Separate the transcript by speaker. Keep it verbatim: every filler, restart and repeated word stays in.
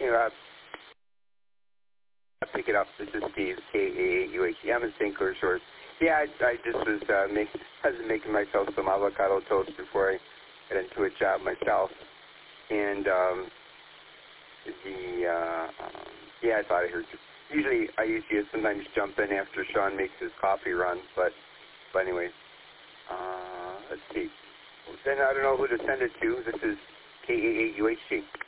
Speaker 1: you know, I'll pick it up. This is Steve, K A A U H E. I'm in Saint Clair Shores. Yeah, I, I just was uh, make, I was making myself some avocado toast before I got into a job myself. And um, the, uh, um, yeah, I thought I heard you. Usually, I usually sometimes jump in after Sean makes his coffee run, but, but anyway, uh, let's see. Then I don't know who to send it to. This is K A A U H G.